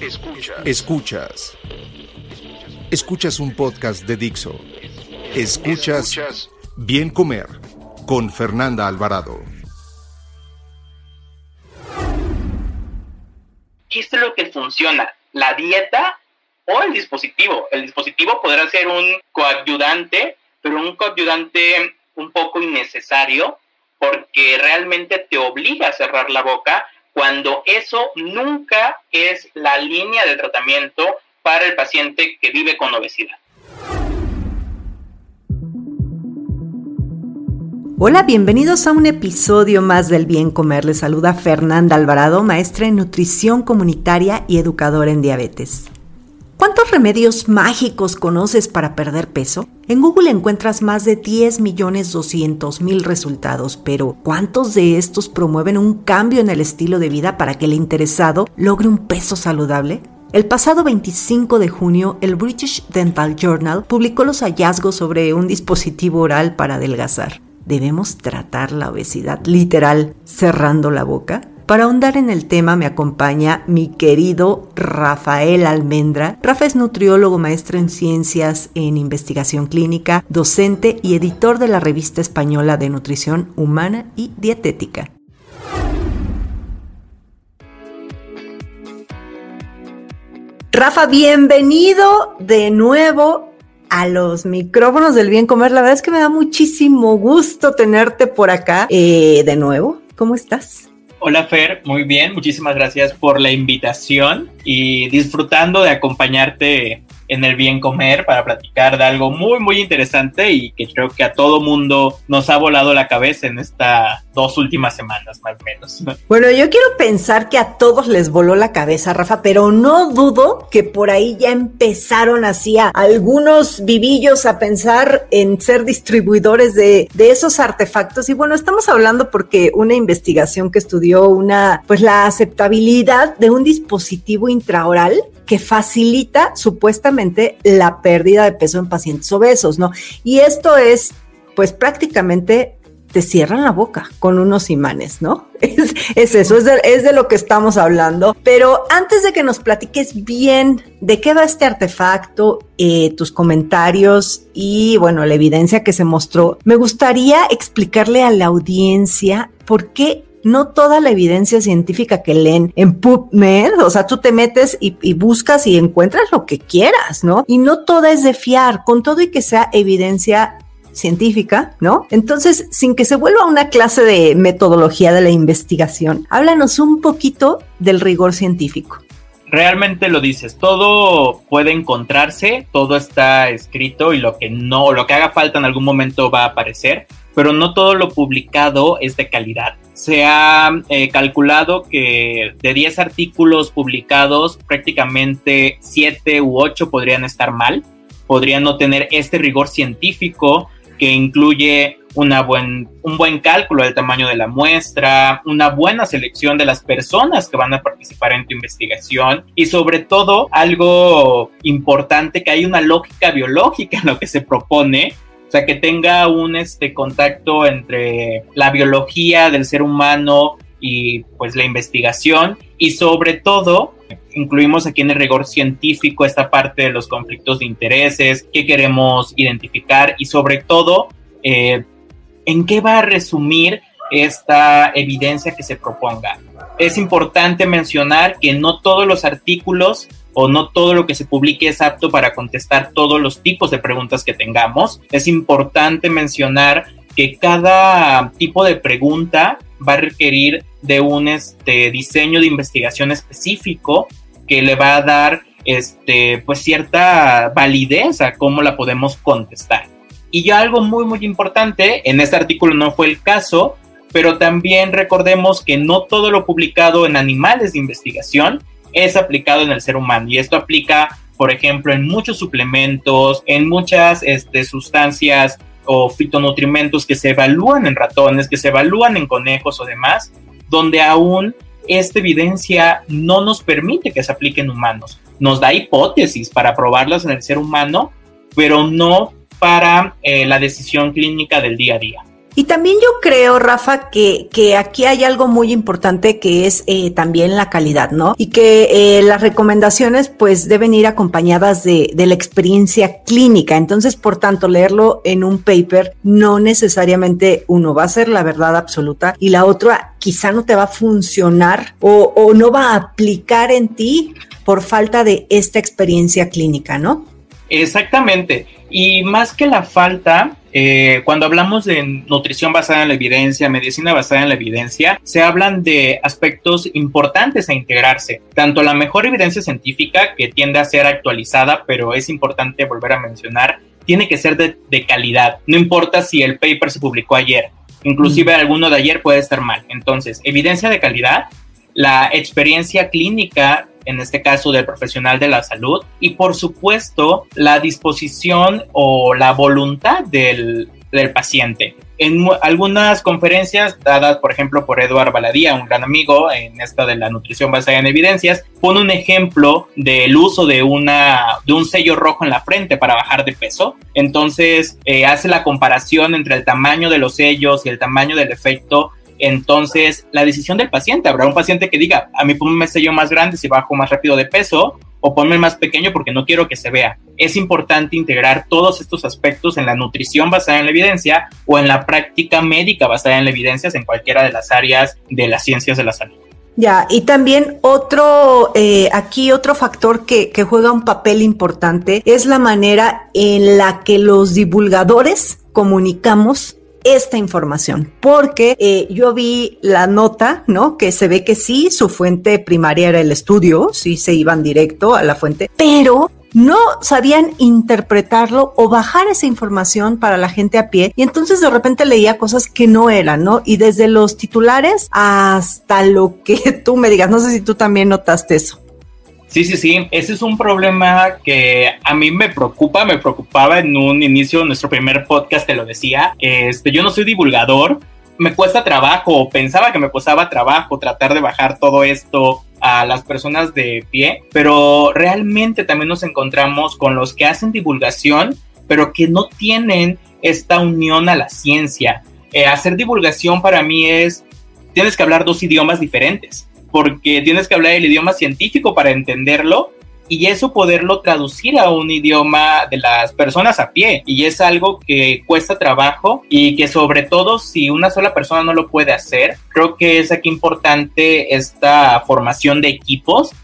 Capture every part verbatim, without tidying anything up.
Escuchas. Escuchas. Escuchas un podcast de Dixo. Escuchas, Escuchas Bien Comer con Fernanda Alvarado. ¿Qué es lo que funciona? ¿La dieta o el dispositivo? El dispositivo podrá ser un coadyuvante, pero un coadyuvante un poco innecesario, porque realmente te obliga a cerrar la boca cuando eso nunca es la línea de tratamiento para el paciente que vive con obesidad. Hola, bienvenidos a un episodio más del Bien Comer. Les saluda Fernanda Alvarado, maestra en nutrición comunitaria y educadora en diabetes. ¿Cuántos remedios mágicos conoces para perder peso? En Google encuentras más de diez millones doscientos mil resultados, pero ¿cuántos de estos promueven un cambio en el estilo de vida para que el interesado logre un peso saludable? El pasado veinticinco de junio, el British Dental Journal publicó los hallazgos sobre un dispositivo oral para adelgazar. ¿Debemos tratar la obesidad literal cerrando la boca? Para ahondar en el tema me acompaña mi querido Rafael Almendra. Rafa es nutriólogo, maestro en ciencias en investigación clínica, docente y editor de la revista española de nutrición humana y dietética. Rafa, bienvenido de nuevo a los micrófonos del Bien Comer. La verdad es que me da muchísimo gusto tenerte por acá eh, de nuevo. ¿Cómo estás? Hola Fer, muy bien, muchísimas gracias por la invitación y disfrutando de acompañarte en el Bien Comer para platicar de algo muy muy interesante y que creo que a todo mundo nos ha volado la cabeza en estas dos últimas semanas más o menos. Bueno, yo quiero pensar que a todos les voló la cabeza, Rafa, pero no dudo que por ahí ya empezaron así a algunos vivillos a pensar en ser distribuidores de, de esos artefactos. Y bueno, estamos hablando porque una investigación que estudió una, pues la aceptabilidad de un dispositivo intraoral que facilita supuestamente la pérdida de peso en pacientes obesos, ¿no? Y esto es, pues prácticamente te cierran la boca con unos imanes, ¿no? Es, es eso, es de, es de lo que estamos hablando. Pero antes de que nos platiques bien de qué va este artefacto, eh, tus comentarios y, bueno, la evidencia que se mostró, me gustaría explicarle a la audiencia por qué no toda la evidencia científica que leen en PubMed, o sea, tú te metes y, y buscas y encuentras lo que quieras, ¿no? Y no toda es de fiar, con todo y que sea evidencia científica, ¿no? Entonces, sin que se vuelva una clase de metodología de la investigación, háblanos un poquito del rigor científico. Realmente lo dices, todo puede encontrarse, todo está escrito y lo que no, lo que haga falta en algún momento va a aparecer, pero no todo lo publicado es de calidad. Se ha eh, calculado que de diez artículos publicados, prácticamente siete u ocho podrían estar mal, podrían no tener este rigor científico que incluye una buen, un buen cálculo del tamaño de la muestra, una buena selección de las personas que van a participar en tu investigación y sobre todo algo importante, que hay una lógica biológica en lo que se propone. O sea, que tenga un este, contacto entre la biología del ser humano y pues la investigación y sobre todo incluimos aquí en el rigor científico esta parte de los conflictos de intereses que queremos identificar y sobre todo eh, en qué va a resumir esta evidencia que se proponga. Es importante mencionar que no todos los artículos o no todo lo que se publique es apto para contestar todos los tipos de preguntas que tengamos. Es importante mencionar que cada tipo de pregunta va a requerir de un este, diseño de investigación específico que le va a dar este, pues cierta validez a cómo la podemos contestar. Y ya algo muy muy importante, en este artículo no fue el caso, pero también recordemos que no todo lo publicado en animales de investigación es aplicado en el ser humano, y esto aplica, por ejemplo, en muchos suplementos, en muchas este, sustancias o fitonutrimentos que se evalúan en ratones, que se evalúan en conejos o demás, donde aún esta evidencia no nos permite que se aplique en humanos. Nos da hipótesis para probarlas en el ser humano, pero no para eh, la decisión clínica del día a día. Y también yo creo, Rafa, que, que aquí hay algo muy importante que es eh, también la calidad, ¿no? Y que eh, las recomendaciones pues deben ir acompañadas de, de la experiencia clínica. Entonces, por tanto, leerlo en un paper no necesariamente uno va a ser la verdad absoluta y la otra quizá no te va a funcionar o, o no va a aplicar en ti por falta de esta experiencia clínica, ¿no? Exactamente. Y más que la falta, eh, cuando hablamos de nutrición basada en la evidencia, medicina basada en la evidencia, se hablan de aspectos importantes a integrarse. Tanto la mejor evidencia científica, que tiende a ser actualizada, pero es importante volver a mencionar, tiene que ser de, de calidad. No importa si el paper se publicó ayer. Inclusive mm. alguno de ayer puede estar mal. Entonces, evidencia de calidad, la experiencia clínica, en este caso del profesional de la salud, y por supuesto la disposición o la voluntad del, del paciente. En algunas conferencias dadas, por ejemplo, por Eduard Baladía, un gran amigo en esta de la nutrición basada en evidencias, pone un ejemplo del uso de, una, de un sello rojo en la frente para bajar de peso. Entonces eh, hace la comparación entre el tamaño de los sellos y el tamaño del efecto. Entonces, la decisión del paciente, habrá un paciente que diga, a mí ponme sello más grande si bajo más rápido de peso, o ponme más pequeño porque no quiero que se vea. Es importante integrar todos estos aspectos en la nutrición basada en la evidencia o en la práctica médica basada en la evidencia en cualquiera de las áreas de las ciencias de la salud. Ya, y también otro, eh, aquí otro factor que, que juega un papel importante es la manera en la que los divulgadores comunicamos esta información, porque eh, yo vi la nota, ¿no? Que se ve que sí, su fuente primaria era el estudio, sí se iban directo a la fuente, pero no sabían interpretarlo o bajar esa información para la gente a pie, y entonces de repente leía cosas que no eran, ¿no? Y desde los titulares hasta lo que tú me digas, no sé si tú también notaste eso. Sí, sí, sí, ese es un problema que a mí me preocupa, me preocupaba en un inicio de nuestro primer podcast, te lo decía. Este, yo no soy divulgador, me cuesta trabajo, pensaba que me costaba trabajo tratar de bajar todo esto a las personas de pie, pero realmente también nos encontramos con los que hacen divulgación, pero que no tienen esta unión a la ciencia. Eh, hacer divulgación para mí es, tienes que hablar dos idiomas diferentes, porque tienes que hablar el idioma científico para entenderlo y eso poderlo traducir a un idioma de las personas a pie. Y es algo que cuesta trabajo y que sobre todo si una sola persona no lo puede hacer, creo que es aquí importante esta formación de equipos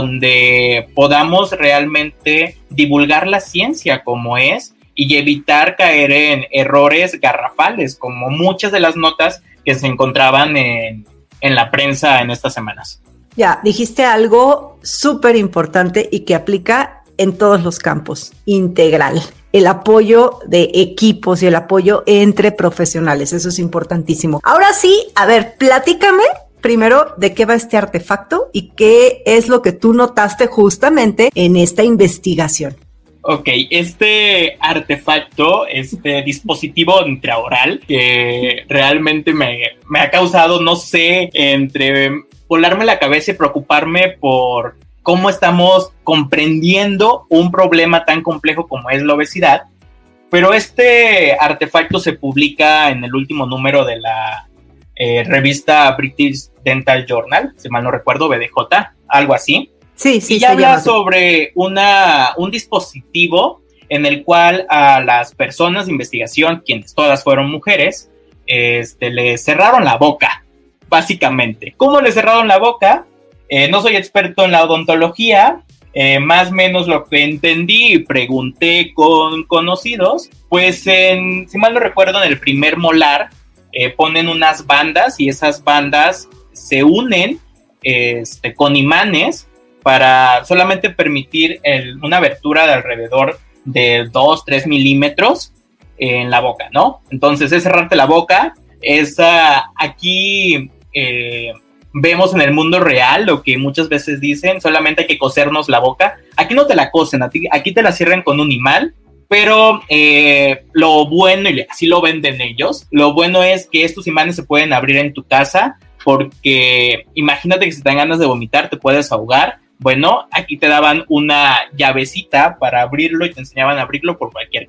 donde podamos realmente divulgar la ciencia como es y evitar caer en errores garrafales como muchas de las notas que se encontraban en en la prensa en estas semanas. Ya, dijiste algo súper importante y que aplica en todos los campos, integral. El apoyo de equipos y el apoyo entre profesionales, eso es importantísimo. Ahora sí, a ver, platícame primero de qué va este artefacto y qué es lo que tú notaste justamente en esta investigación. Ok, este artefacto, este dispositivo intraoral que realmente me, me ha causado, no sé, entre volarme la cabeza y preocuparme por cómo estamos comprendiendo un problema tan complejo como es la obesidad, pero este artefacto se publica en el último número de la eh, revista British Dental Journal, si mal no recuerdo, B D J, algo así. Sí, sí, y ya habla sobre una, un dispositivo en el cual a las personas de investigación, quienes todas fueron mujeres, este, le cerraron la boca, básicamente. ¿Cómo le cerraron la boca? Eh, no soy experto en la odontología, eh, más o menos lo que entendí y pregunté con conocidos, pues en, si mal no recuerdo, en el primer molar eh, ponen unas bandas y esas bandas se unen este, con imanes para solamente permitir el, una abertura de alrededor de dos, tres milímetros en la boca, ¿no? Entonces es cerrarte la boca, es uh, aquí eh, vemos en el mundo real lo que muchas veces dicen, solamente hay que cosernos la boca. Aquí no te la cosen, aquí te la cierran con un imán, pero eh, lo bueno, y así lo venden ellos, lo bueno es que estos imanes se pueden abrir en tu casa, porque imagínate que si te dan ganas de vomitar, te puedes ahogar. Bueno, aquí te daban una llavecita para abrirlo y te enseñaban a abrirlo por cualquier cosa.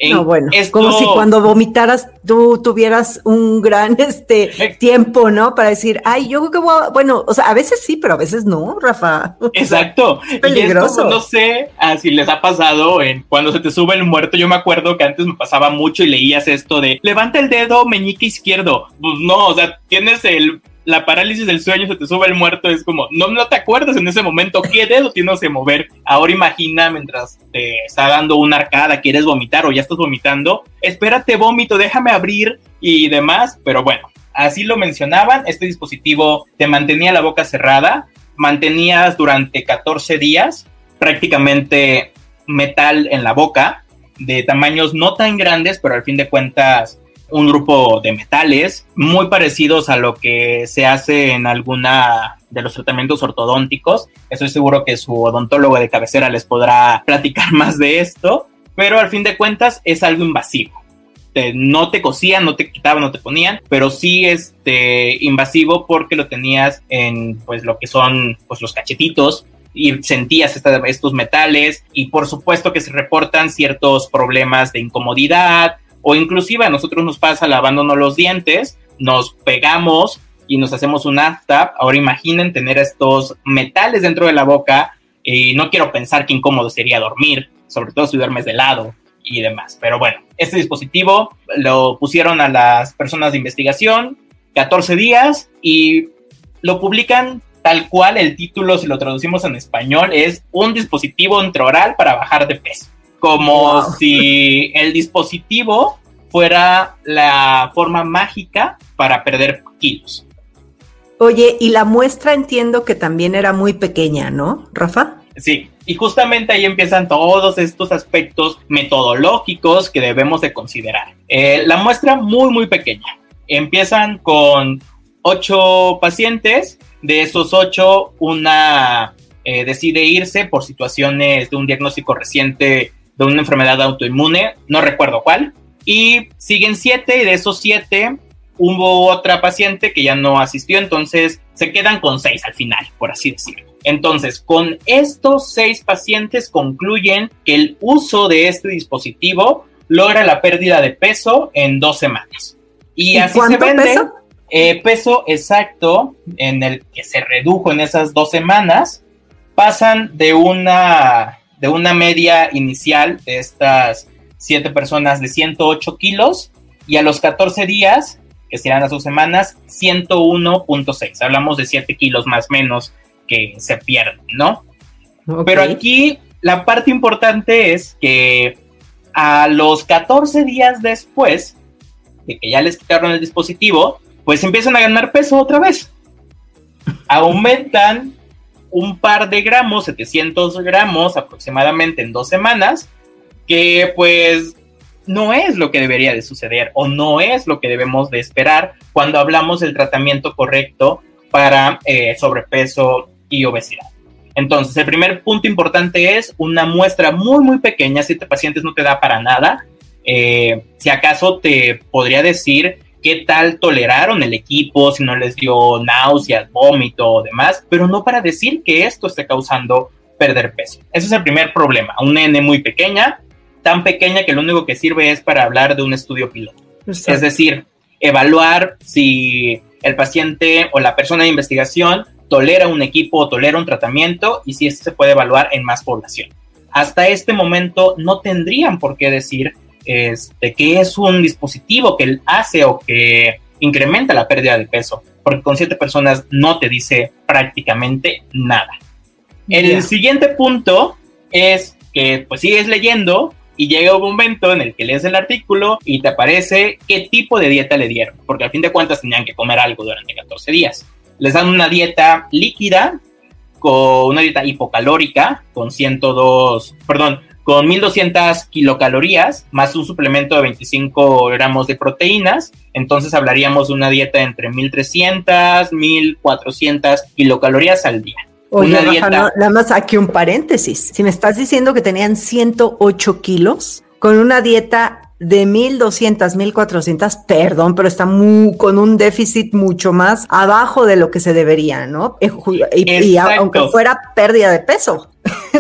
En no, bueno, esto, como si cuando vomitaras tú tuvieras un gran este tiempo, ¿no? Para decir, ay, yo creo que voy a... Bueno, o sea, a veces sí, pero a veces no, Rafa. Exacto. Es peligroso. Y es como, no sé ah, si les ha pasado en cuando se te sube el muerto. Yo me acuerdo que antes me pasaba mucho y leías esto de levanta el dedo meñique izquierdo. Pues no, o sea, tienes el... la parálisis del sueño, se te sube el muerto, es como, no, no te acuerdas en ese momento qué dedo tienes que mover. Ahora imagina mientras te está dando una arcada, quieres vomitar o ya estás vomitando, espérate vómito, déjame abrir y demás, pero bueno, así lo mencionaban. Este dispositivo te mantenía la boca cerrada, mantenías durante catorce días prácticamente metal en la boca, de tamaños no tan grandes, pero al fin de cuentas un grupo de metales muy parecidos a lo que se hace en alguna de los tratamientos ortodónticos. Estoy seguro que su odontólogo de cabecera les podrá platicar más de esto, pero al fin de cuentas es algo invasivo. Te, no te cosían, no te quitaban, no te ponían, pero sí este, invasivo porque lo tenías en pues, lo que son pues, los cachetitos y sentías esta, estos metales y por supuesto que se reportan ciertos problemas de incomodidad, o inclusive a nosotros nos pasa lavándonos los dientes, nos pegamos y nos hacemos un aftab. Ahora imaginen tener estos metales dentro de la boca y no quiero pensar qué incómodo sería dormir, sobre todo si duermes de lado y demás. Pero bueno, este dispositivo lo pusieron a las personas de investigación, catorce días, y lo publican tal cual. El título, si lo traducimos en español, es un dispositivo intraoral para bajar de peso. Como wow. Si el dispositivo fuera la forma mágica para perder kilos. Oye, y la muestra entiendo que también era muy pequeña, ¿no, Rafa? Sí, y justamente ahí empiezan todos estos aspectos metodológicos que debemos de considerar. Eh, la muestra muy, muy pequeña. Empiezan con ocho pacientes. De esos ocho, una eh, decide irse por situaciones de un diagnóstico reciente de una enfermedad autoinmune, no recuerdo cuál, y siguen siete, y de esos siete hubo otra paciente que ya no asistió, entonces se quedan con seis al final, por así decirlo. Entonces, con estos seis pacientes concluyen que el uso de este dispositivo logra la pérdida de peso en dos semanas. Y, ¿Y así se vende. Peso? Eh, peso exacto en el que se redujo en esas dos semanas, pasan de una... de una media inicial de estas siete personas de ciento ocho kilos y a los catorce días, que serán las dos semanas, ciento uno punto seis. Hablamos de siete kilos más o menos que se pierden, ¿no? Okay. Pero aquí la parte importante es que a los catorce días después de que ya les quitaron el dispositivo, pues empiezan a ganar peso otra vez. Aumentan un par de gramos, setecientos gramos aproximadamente en dos semanas, que pues no es lo que debería de suceder o no es lo que debemos de esperar cuando hablamos del tratamiento correcto para eh, sobrepeso y obesidad. Entonces, el primer punto importante es una muestra muy, muy pequeña. Siete pacientes no te da para nada. Eh, si acaso te podría decir qué tal toleraron el equipo, si no les dio náuseas, vómito o demás, pero no para decir que esto esté causando perder peso. Ese es el primer problema. Una N muy pequeña, tan pequeña que lo único que sirve es para hablar de un estudio piloto. Exacto. Es decir, evaluar si el paciente o la persona de investigación tolera un equipo o tolera un tratamiento y si esto se puede evaluar en más población. Hasta este momento no tendrían por qué decir Este, que es un dispositivo que hace o que incrementa la pérdida de peso, porque con siete personas no te dice prácticamente nada. El yeah. siguiente punto es que pues sigues leyendo y llega un momento en el que lees el artículo y te aparece qué tipo de dieta le dieron, porque al fin de cuentas tenían que comer algo durante catorce días. Les dan una dieta líquida, con una dieta hipocalórica, con ciento dos, perdón, con mil doscientas kilocalorías, más un suplemento de veinticinco gramos de proteínas. Entonces hablaríamos de una dieta entre mil trescientas, mil cuatrocientas kilocalorías al día. Oye, una Rafa, dieta... no, nada más aquí un paréntesis. Si me estás diciendo que tenían ciento ocho kilos, con una dieta de mil doscientas, mil cuatrocientas, perdón, pero está muy, con un déficit mucho más abajo de lo que se debería, ¿no? Y, y, y aunque fuera pérdida de peso.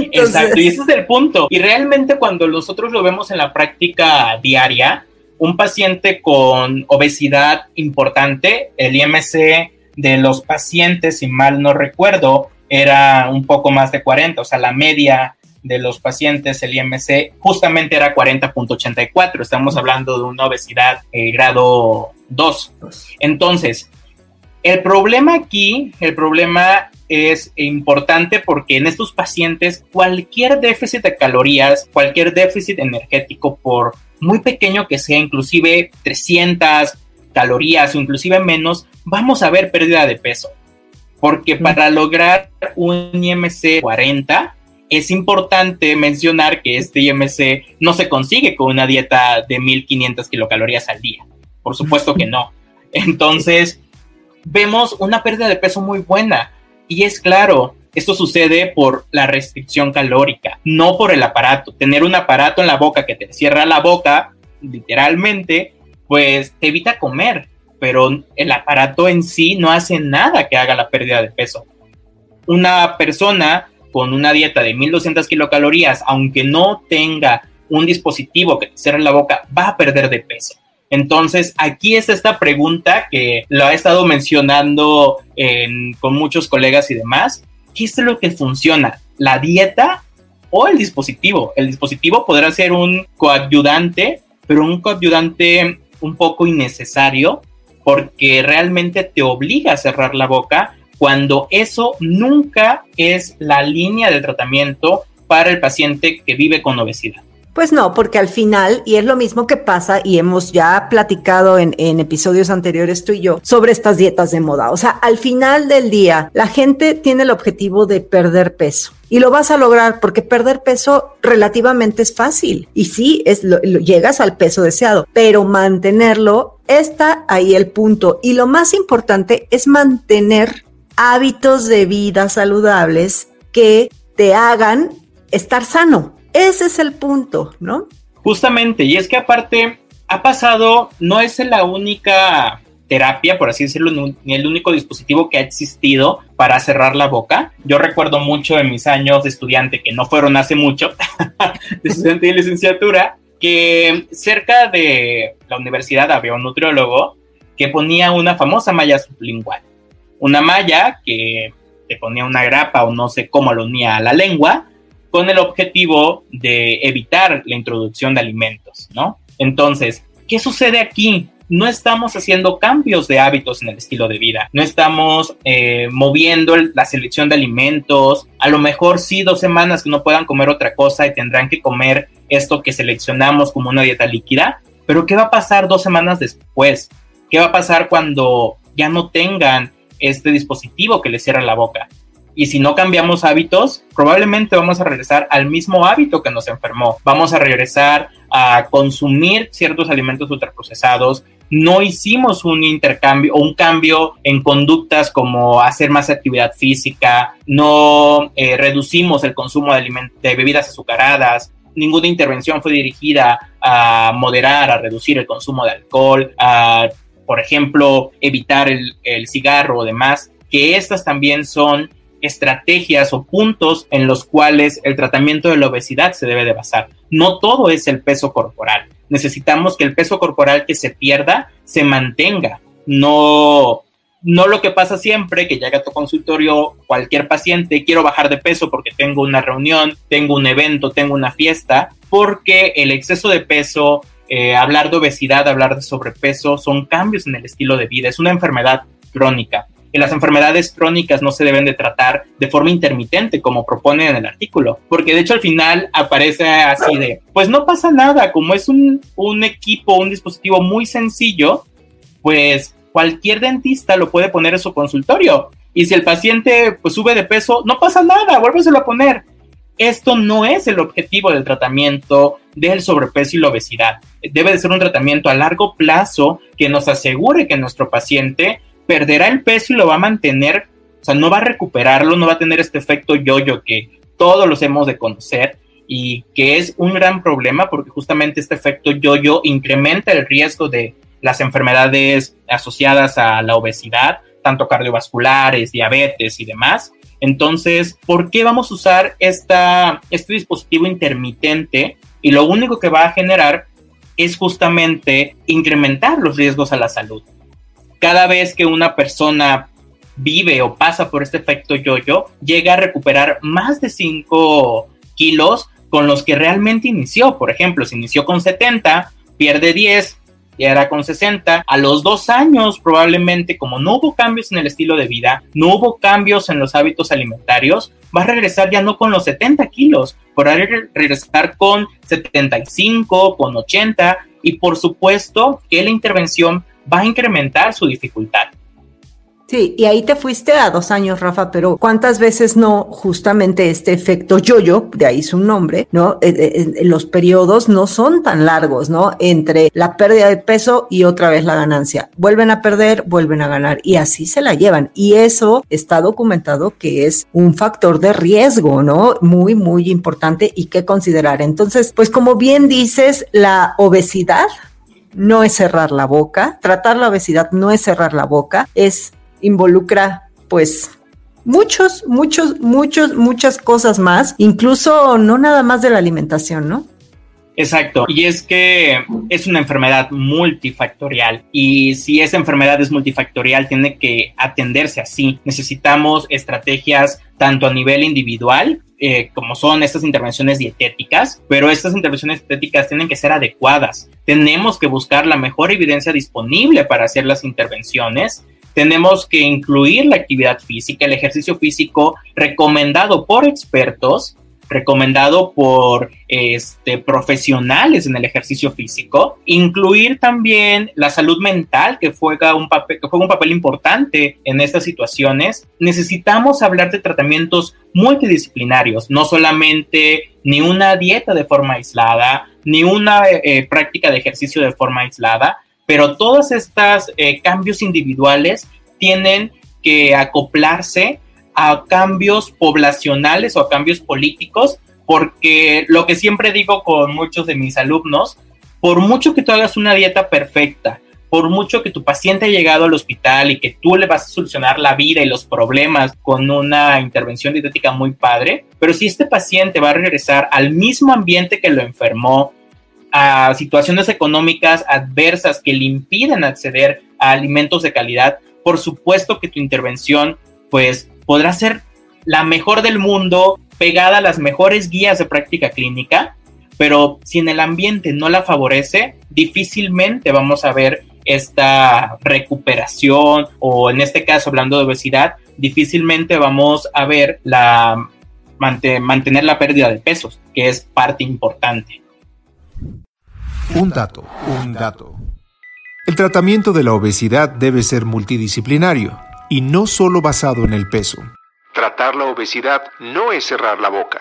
Entonces... Exacto, y ese es el punto. Y realmente cuando nosotros lo vemos en la práctica diaria, un paciente con obesidad importante, el I M C de los pacientes, si mal no recuerdo, era un poco más de cuarenta, o sea, la media de los pacientes, el I M C justamente era cuarenta punto ochenta y cuatro, estamos hablando de una obesidad eh, grado dos. Entonces, el problema aquí, el problema es importante porque en estos pacientes cualquier déficit de calorías, cualquier déficit energético, por muy pequeño que sea, inclusive trescientas calorías o inclusive menos, vamos a ver pérdida de peso. Porque para lograr un I M C cuarenta, es importante mencionar que este I M C no se consigue con una dieta de mil quinientas kilocalorías al día. Por supuesto que no. Entonces, vemos una pérdida de peso muy buena. Y es claro, esto sucede por la restricción calórica, no por el aparato. Tener un aparato en la boca que te cierra la boca, literalmente, pues te evita comer. Pero el aparato en sí no hace nada que haga la pérdida de peso. Una persona con una dieta de mil doscientas kilocalorías, aunque no tenga un dispositivo que te cierre la boca, va a perder de peso. Entonces, aquí es esta pregunta que lo he estado mencionando en, con muchos colegas y demás. ¿Qué es lo que funciona? ¿La dieta o el dispositivo? El dispositivo podrá ser un coadyuvante, pero un coadyuvante un poco innecesario, porque realmente te obliga a cerrar la boca cuando eso nunca es la línea del tratamiento para el paciente que vive con obesidad. Pues no, porque al final, y es lo mismo que pasa, y hemos ya platicado en, en episodios anteriores tú y yo, sobre estas dietas de moda. O sea, al final del día, la gente tiene el objetivo de perder peso. Y lo vas a lograr porque perder peso relativamente es fácil. Y sí, es lo, lo, llegas al peso deseado, pero mantenerlo, está ahí el punto. Y lo más importante es mantener hábitos de vida saludables que te hagan estar sano. Ese es el punto, ¿no? Justamente, y es que aparte ha pasado, no es la única terapia, por así decirlo, ni el único dispositivo que ha existido para cerrar la boca. Yo recuerdo mucho en mis años de estudiante, que no fueron hace mucho, de estudiante de licenciatura, que cerca de la universidad había un nutriólogo que ponía una famosa malla sublingual. Una malla que te ponía una grapa o no sé cómo lo unía a la lengua, con el objetivo de evitar la introducción de alimentos, ¿no? Entonces, ¿qué sucede aquí? No estamos haciendo cambios de hábitos en el estilo de vida, no estamos eh, moviendo el, la selección de alimentos, a lo mejor sí dos semanas que no puedan comer otra cosa y tendrán que comer esto que seleccionamos como una dieta líquida, pero ¿qué va a pasar dos semanas después? ¿Qué va a pasar cuando ya no tengan este dispositivo que les cierra la boca? Y si no cambiamos hábitos, probablemente vamos a regresar al mismo hábito que nos enfermó. Vamos a regresar a consumir ciertos alimentos ultraprocesados. No hicimos un intercambio o un cambio en conductas como hacer más actividad física. No eh, reducimos el consumo de, aliment- de bebidas azucaradas. Ninguna intervención fue dirigida a moderar, a reducir el consumo de alcohol, a, por ejemplo, evitar el, el cigarro o demás. Que estas también son estrategias o puntos en los cuales el tratamiento de la obesidad se debe de basar. No todo es el peso corporal. Necesitamos que el peso corporal que se pierda se mantenga. No, no lo que pasa siempre, que llega a tu consultorio cualquier paciente, quiero bajar de peso porque tengo una reunión, tengo un evento, tengo una fiesta, porque el exceso de peso, eh, hablar de obesidad, hablar de sobrepeso, son cambios en el estilo de vida. Es una enfermedad crónica. Y las enfermedades crónicas no se deben de tratar de forma intermitente, como propone en el artículo, porque de hecho al final aparece así de, pues no pasa nada, como es un, un equipo, un dispositivo muy sencillo, pues cualquier dentista lo puede poner en su consultorio, y si el paciente pues sube de peso, no pasa nada, vuélveselo a poner. Esto no es el objetivo del tratamiento del sobrepeso y la obesidad. Debe de ser un tratamiento a largo plazo que nos asegure que nuestro paciente perderá el peso y lo va a mantener, o sea, no va a recuperarlo, no va a tener este efecto yo-yo que todos los hemos de conocer y que es un gran problema porque justamente este efecto yo-yo incrementa el riesgo de las enfermedades asociadas a la obesidad, tanto cardiovasculares, diabetes y demás. Entonces, ¿por qué vamos a usar esta, este dispositivo intermitente? Y lo único que va a generar es justamente incrementar los riesgos a la salud. Cada vez que una persona vive o pasa por este efecto yo-yo, llega a recuperar más de cinco kilos con los que realmente inició. Por ejemplo, si inició con setenta, pierde diez, ya era con sesenta. A los dos años, probablemente, como no hubo cambios en el estilo de vida, no hubo cambios en los hábitos alimentarios, va a regresar ya no con los setenta kilos, podrá regresar con setenta y cinco, con ochenta, y por supuesto que la intervención va a incrementar su dificultad. Sí, y ahí te fuiste a dos años, Rafa, pero ¿cuántas veces no justamente este efecto yo-yo, de ahí su nombre, ¿no? Eh, eh, los periodos no son tan largos, ¿no? Entre la pérdida de peso y otra vez la ganancia. Vuelven a perder, vuelven a ganar y así se la llevan. Y eso está documentado que es un factor de riesgo, ¿no? Muy, muy importante y que considerar. Entonces, pues como bien dices, la obesidad no es cerrar la boca. Tratar la obesidad no es cerrar la boca, es involucra pues muchos, muchos, muchos, muchas cosas más, incluso no nada más de la alimentación, ¿no? Exacto, y es que es una enfermedad multifactorial y si esa enfermedad es multifactorial tiene que atenderse así. Necesitamos estrategias tanto a nivel individual eh, como son estas intervenciones dietéticas, pero estas intervenciones dietéticas tienen que ser adecuadas. Tenemos que buscar la mejor evidencia disponible para hacer las intervenciones. Tenemos que incluir la actividad física, el ejercicio físico recomendado por expertos, recomendado por este, profesionales en el ejercicio físico, incluir también la salud mental que juega un papel, que juega un papel importante en estas situaciones. Necesitamos hablar de tratamientos multidisciplinarios, no solamente ni una dieta de forma aislada, ni una eh, práctica de ejercicio de forma aislada, pero todos estos eh, cambios individuales tienen que acoplarse a cambios poblacionales o a cambios políticos, porque lo que siempre digo con muchos de mis alumnos, por mucho que tú hagas una dieta perfecta, por mucho que tu paciente haya llegado al hospital y que tú le vas a solucionar la vida y los problemas con una intervención dietética muy padre, pero si este paciente va a regresar al mismo ambiente que lo enfermó, a situaciones económicas adversas que le impiden acceder a alimentos de calidad, por supuesto que tu intervención pues podrá ser la mejor del mundo, pegada a las mejores guías de práctica clínica, pero si en el ambiente no la favorece, difícilmente vamos a ver esta recuperación, o en este caso hablando de obesidad, difícilmente vamos a ver la mantener la pérdida de pesos, que es parte importante. Un dato, un dato. El tratamiento de la obesidad debe ser multidisciplinario y no solo basado en el peso. Tratar la obesidad no es cerrar la boca.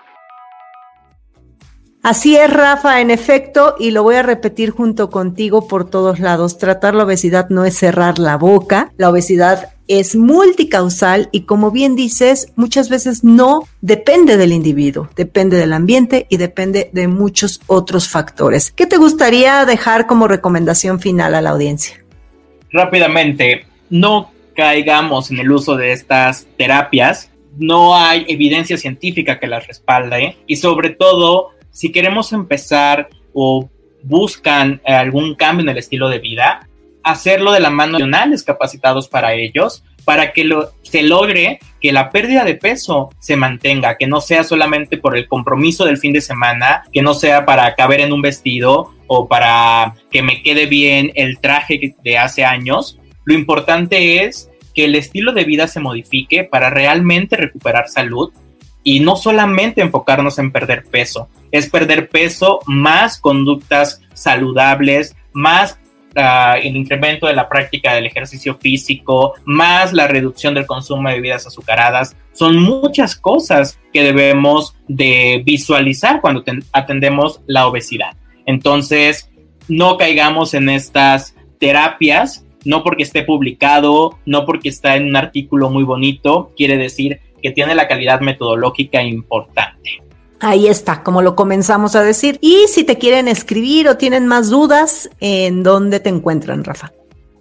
Así es, Rafa, en efecto, y lo voy a repetir junto contigo por todos lados. Tratar la obesidad no es cerrar la boca. La obesidad es multicausal y, como bien dices, muchas veces no depende del individuo, depende del ambiente y depende de muchos otros factores. ¿Qué te gustaría dejar como recomendación final a la audiencia? Rápidamente, no caigamos en el uso de estas terapias. No hay evidencia científica que las respalde y, sobre todo, si queremos empezar o buscan algún cambio en el estilo de vida, hacerlo de la mano de profesionales capacitados para ellos, para que lo, se logre que la pérdida de peso se mantenga, que no sea solamente por el compromiso del fin de semana, que no sea para caber en un vestido o para que me quede bien el traje de hace años. Lo importante es que el estilo de vida se modifique para realmente recuperar salud y no solamente enfocarnos en perder peso, es perder peso más conductas saludables, más uh, el incremento de la práctica del ejercicio físico, más la reducción del consumo de bebidas azucaradas. Son muchas cosas que debemos de visualizar cuando ten- atendemos la obesidad. Entonces, no caigamos en estas terapias, no porque esté publicado, no porque está en un artículo muy bonito, quiere decir que tiene la calidad metodológica importante. Ahí está, como lo comenzamos a decir. Y si te quieren escribir o tienen más dudas, ¿en dónde te encuentran, Rafa?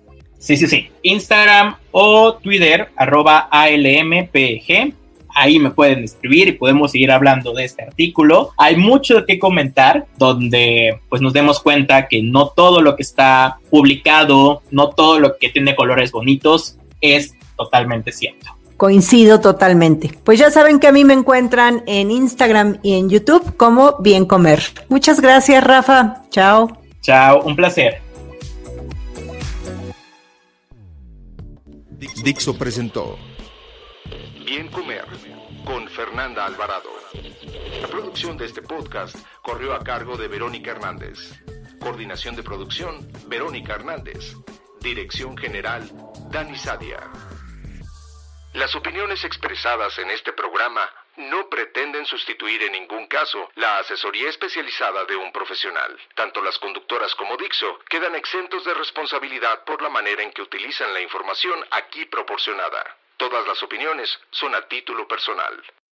Sí, sí, sí. Instagram o Twitter, arroba A L M P G. Ahí me pueden escribir y podemos seguir hablando de este artículo. Hay mucho que comentar, donde pues nos demos cuenta que no todo lo que está publicado, no todo lo que tiene colores bonitos es totalmente cierto. Coincido totalmente. Pues ya saben que a mí me encuentran en Instagram y en YouTube como Bien Comer. Muchas gracias, Rafa. Chao. Chao, un placer. Dixo presentó Bien Comer con Fernanda Alvarado. La producción de este podcast corrió a cargo de Verónica Hernández. Coordinación de producción, Verónica Hernández. Dirección general, Dani Sadia. Las opiniones expresadas en este programa no pretenden sustituir en ningún caso la asesoría especializada de un profesional. Tanto las conductoras como Dixo quedan exentos de responsabilidad por la manera en que utilizan la información aquí proporcionada. Todas las opiniones son a título personal.